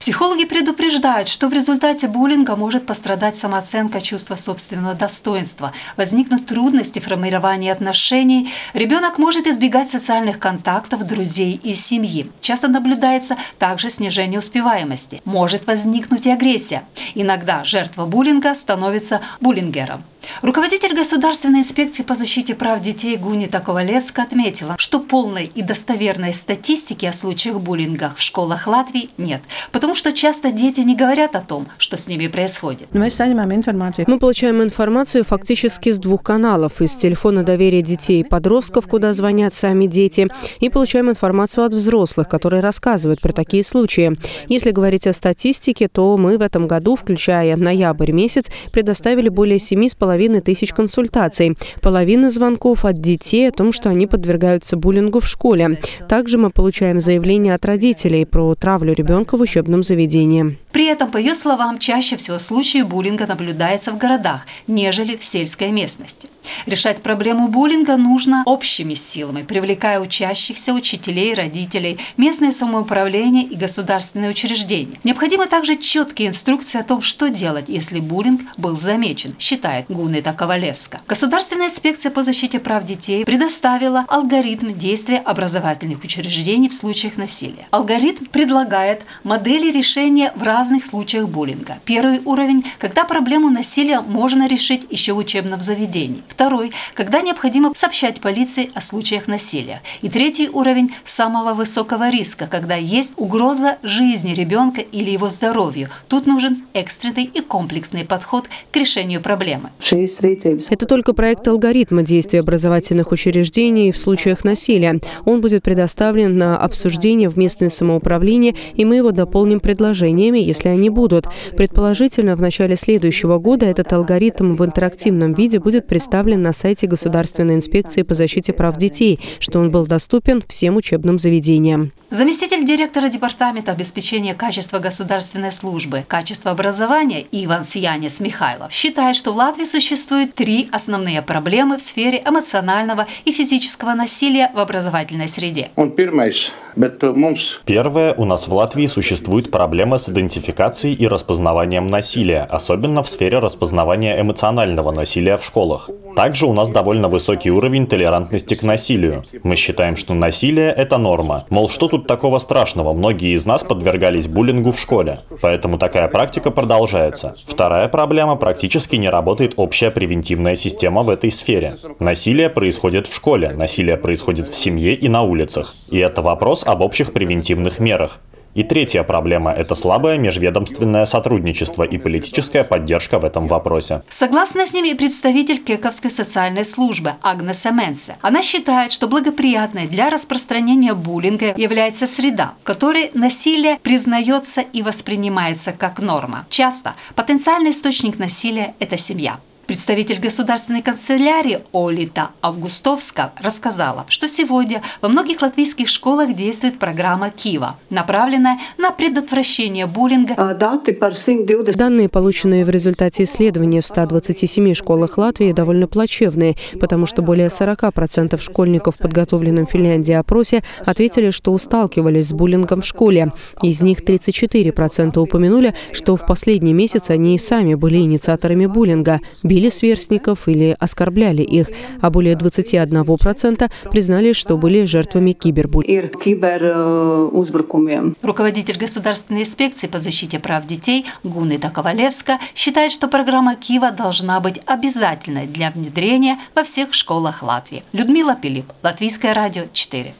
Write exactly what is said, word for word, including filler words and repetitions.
Психологи предупреждают, что в результате буллинга может пострадать самооценка, чувство собственного достоинства, возникнут трудности в формировании отношений, ребенок может избегать социальных контактов, друзей и семьи. Часто наблюдается также снижение успеваемости. Может возникнуть и агрессия. Иногда жертва буллинга становится буллингером. Руководитель Государственной инспекции по защите прав детей Гунита Ковалевска отметила, что полной и достоверной статистики о случаях буллинга в школах Латвии нет, потому что часто дети не говорят о том, что с ними происходит. Мы получаем информацию фактически с двух каналов: из телефона доверия детей и подростков, куда звонят сами дети, и получаем информацию от взрослых, которые рассказывают про такие случаи. Если говорить о статистике, то мы в этом году, включая ноябрь месяц, предоставили более семи с половиной тысяч консультаций. Половина звонков от детей о том, что они подвергаются буллингу в школе. Также мы получаем заявления от родителей про травлю ребенка в учебном заведении. При этом, по ее словам, чаще всего случаи буллинга наблюдаются в городах, нежели в сельской местности. Решать проблему буллинга нужно общими силами, привлекая учащихся, учителей, родителей, местное самоуправление и государственные учреждения. Необходимы также четкие инструкции о том, что делать, если буллинг был замечен, считает Гунита Ковалевска. Государственная инспекция по защите прав детей предоставила алгоритм действия образовательных учреждений в случаях насилия. Алгоритм предлагает модели решения в разных случаях буллинга. Первый уровень, когда проблему насилия можно решить еще в учебном заведении. Второй, когда необходимо сообщать полиции о случаях насилия. И третий уровень самого высокого риска, когда есть угроза жизни ребенка или его здоровью. Тут нужен экстренный и комплексный подход к решению проблемы. Это только проект алгоритма действий образовательных учреждений в случаях насилия. Он будет предоставлен на обсуждение в местное самоуправление, и мы его дополним предложениями, если они будут. Предположительно, в начале следующего года этот алгоритм в интерактивном виде будет представлен на сайте Государственной инспекции по защите прав детей, что он был доступен всем учебным заведениям. Заместитель директора Департамента обеспечения качества государственной службы, качества образования Иван Янис Михайлов считает, что в Латвии существует три основные проблемы в сфере эмоционального и физического насилия в образовательной среде. Первое, у нас в Латвии существует проблема с идентификацией и распознаванием насилия, особенно в сфере распознавания эмоционального насилия в школах. Также у нас довольно высокий уровень толерантности к насилию. Мы считаем, что насилие – это норма. Мол, что тут такого страшного? Многие из нас подвергались буллингу в школе. Поэтому такая практика продолжается. Вторая проблема – практически не работает общая превентивная система в этой сфере. Насилие происходит в школе, насилие происходит в семье и на улицах. И это вопрос об общих превентивных мерах. И третья проблема – это слабое межведомственное сотрудничество и политическая поддержка в этом вопросе. Согласна с ними и представитель Кековской социальной службы Агнеса Менсе. Она считает, что благоприятной для распространения буллинга является среда, в которой насилие признается и воспринимается как норма. Часто потенциальный источник насилия – это семья. Представитель государственной канцелярии Олита Августовска рассказала, что сегодня во многих латвийских школах действует программа Кива, направленная на предотвращение буллинга. Данные, полученные в результате исследования в ста двадцати семи школах Латвии, довольно плачевные, потому что более сорока процентов школьников в подготовленном в Финляндии опросе ответили, что сталкивались с буллингом в школе. Из них тридцать четыре процента упомянули, что в последний месяц они и сами были инициаторами буллинга, били сверстников или оскорбляли их, а более двадцать один процент признали, что были жертвами кибербуллинга. Руководитель Государственной инспекции по защите прав детей Гунита Ковалевска считает, что программа Кива должна быть обязательной для внедрения во всех школах Латвии. Людмила Пилип, Латвийское радио четыре.